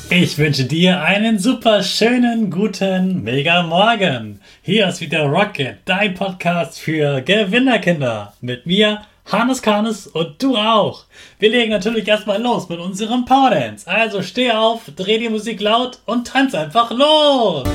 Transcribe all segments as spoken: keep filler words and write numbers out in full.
Ich wünsche dir einen super schönen, guten, mega Morgen. Hier ist wieder Rocket, dein Podcast für Gewinnerkinder. Mit mir, Hannes Karnes und du auch. Wir legen natürlich erstmal los mit unserem Powerdance. Also steh auf, dreh die Musik laut und tanz einfach los.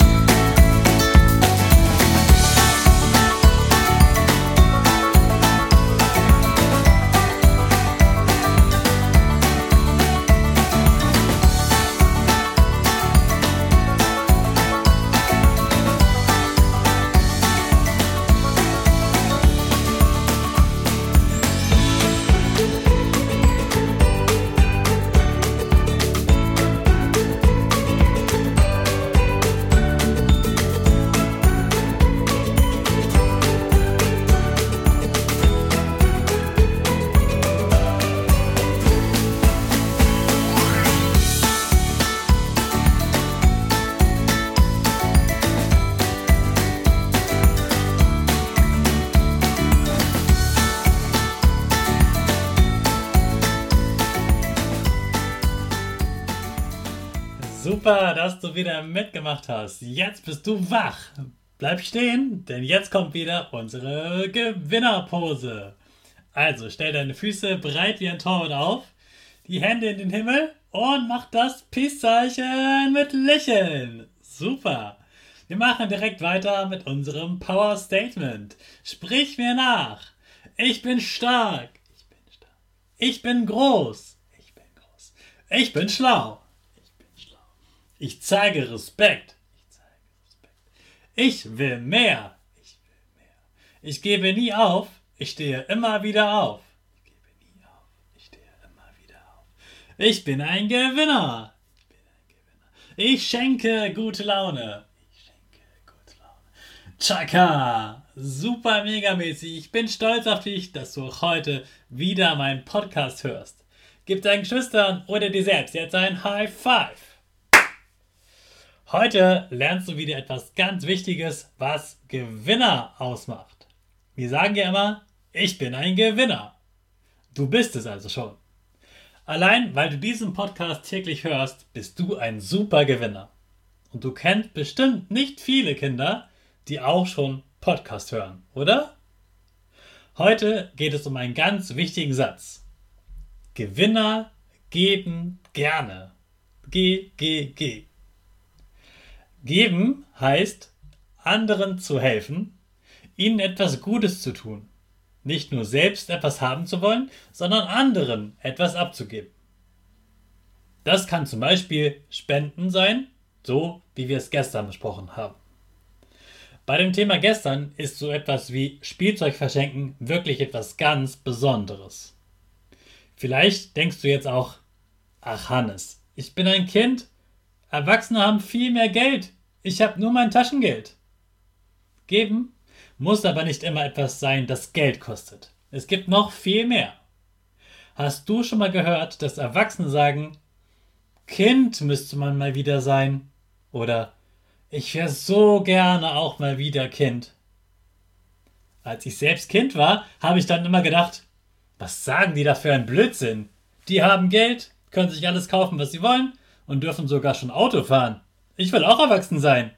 Super, dass du wieder mitgemacht hast. Jetzt bist du wach. Bleib stehen, denn jetzt kommt wieder unsere Gewinnerpose. Also stell deine Füße breit wie ein Torwart auf, die Hände in den Himmel und mach das Peace-Zeichen mit Lächeln. Super. Wir machen direkt weiter mit unserem Power Statement. Sprich mir nach. Ich bin stark. Ich bin stark. Ich bin groß. Ich bin groß. Ich bin schlau. Ich zeige Respekt. Ich zeige Respekt. Ich will mehr. Ich will mehr. Ich gebe nie auf. Ich stehe immer wieder auf. Ich gebe nie auf. Ich stehe immer wieder auf. Ich bin ein Gewinner. Ich bin ein Gewinner. Ich schenke gute Laune. Ich schenke gute Laune. Chaka. Super megamäßig. Ich bin stolz auf dich, dass du heute wieder meinen Podcast hörst. Gib deinen Geschwistern oder dir selbst jetzt ein High Five. Heute lernst du wieder etwas ganz Wichtiges, was Gewinner ausmacht. Wir sagen ja immer, ich bin ein Gewinner. Du bist es also schon. Allein, weil du diesen Podcast täglich hörst, bist du ein super Gewinner. Und du kennst bestimmt nicht viele Kinder, die auch schon Podcast hören, oder? Heute geht es um einen ganz wichtigen Satz. Gewinner geben gerne. G, G, G. Geben heißt, anderen zu helfen, ihnen etwas Gutes zu tun. Nicht nur selbst etwas haben zu wollen, sondern anderen etwas abzugeben. Das kann zum Beispiel Spenden sein, so wie wir es gestern besprochen haben. Bei dem Thema gestern ist so etwas wie Spielzeug verschenken wirklich etwas ganz Besonderes. Vielleicht denkst du jetzt auch, ach Hannes, ich bin ein Kind, Erwachsene haben viel mehr Geld. Ich habe nur mein Taschengeld. Geben muss aber nicht immer etwas sein, das Geld kostet. Es gibt noch viel mehr. Hast du schon mal gehört, dass Erwachsene sagen, Kind müsste man mal wieder sein? Oder ich wäre so gerne auch mal wieder Kind. Als ich selbst Kind war, habe ich dann immer gedacht, was sagen die da für ein Blödsinn? Die haben Geld, können sich alles kaufen, was sie wollen, und dürfen sogar schon Auto fahren. Ich will auch erwachsen sein.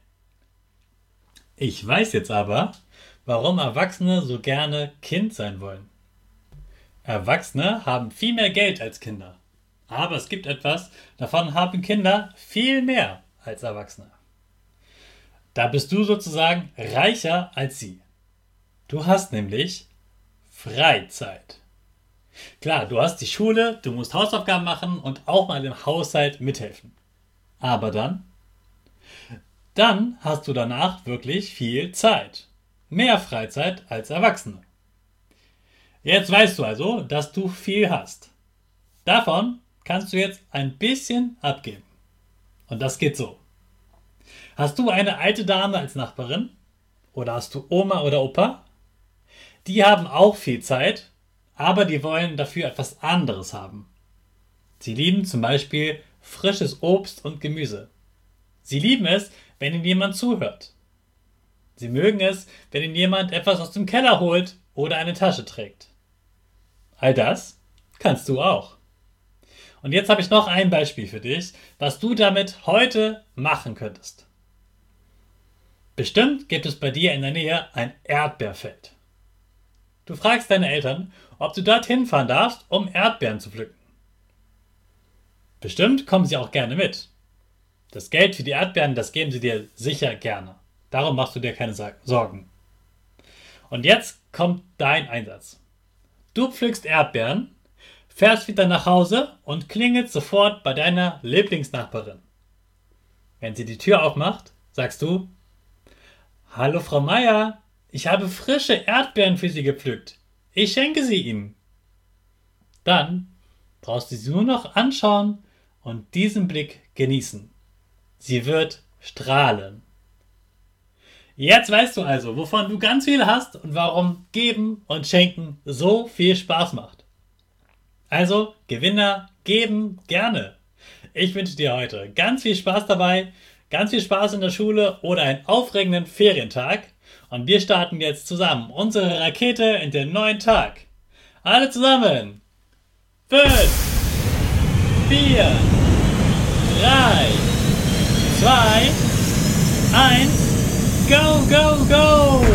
Ich weiß jetzt aber, warum Erwachsene so gerne Kind sein wollen. Erwachsene haben viel mehr Geld als Kinder. Aber es gibt etwas, davon haben Kinder viel mehr als Erwachsene. Da bist du sozusagen reicher als sie. Du hast nämlich Freizeit. Klar, du hast die Schule, du musst Hausaufgaben machen und auch mal im Haushalt mithelfen. Aber dann? Dann hast du danach wirklich viel Zeit. Mehr Freizeit als Erwachsene. Jetzt weißt du also, dass du viel hast. Davon kannst du jetzt ein bisschen abgeben. Und das geht so. Hast du eine alte Dame als Nachbarin? Oder hast du Oma oder Opa? Die haben auch viel Zeit, aber die wollen dafür etwas anderes haben. Sie lieben zum Beispiel frisches Obst und Gemüse. Sie lieben es, wenn ihnen jemand zuhört. Sie mögen es, wenn ihnen jemand etwas aus dem Keller holt oder eine Tasche trägt. All das kannst du auch. Und jetzt habe ich noch ein Beispiel für dich, was du damit heute machen könntest. Bestimmt gibt es bei dir in der Nähe ein Erdbeerfeld. Du fragst deine Eltern, ob du dorthin fahren darfst, um Erdbeeren zu pflücken. Bestimmt kommen sie auch gerne mit. Das Geld für die Erdbeeren, das geben sie dir sicher gerne. Darum machst du dir keine Sorgen. Und jetzt kommt dein Einsatz. Du pflückst Erdbeeren, fährst wieder nach Hause und klingelst sofort bei deiner Lieblingsnachbarin. Wenn sie die Tür aufmacht, sagst du: Hallo Frau Meier, ich habe frische Erdbeeren für Sie gepflückt. Ich schenke sie Ihnen. Dann brauchst du sie nur noch anschauen und diesen Blick genießen. Sie wird strahlen. Jetzt weißt du also, wovon du ganz viel hast und warum Geben und Schenken so viel Spaß macht. Also, Gewinner, geben gerne. Ich wünsche dir heute ganz viel Spaß dabei, ganz viel Spaß in der Schule oder einen aufregenden Ferientag. Und wir starten jetzt zusammen unsere Rakete in den neuen Tag. Alle zusammen. Fünf, vier, drei, zwei, eins, go, go, go!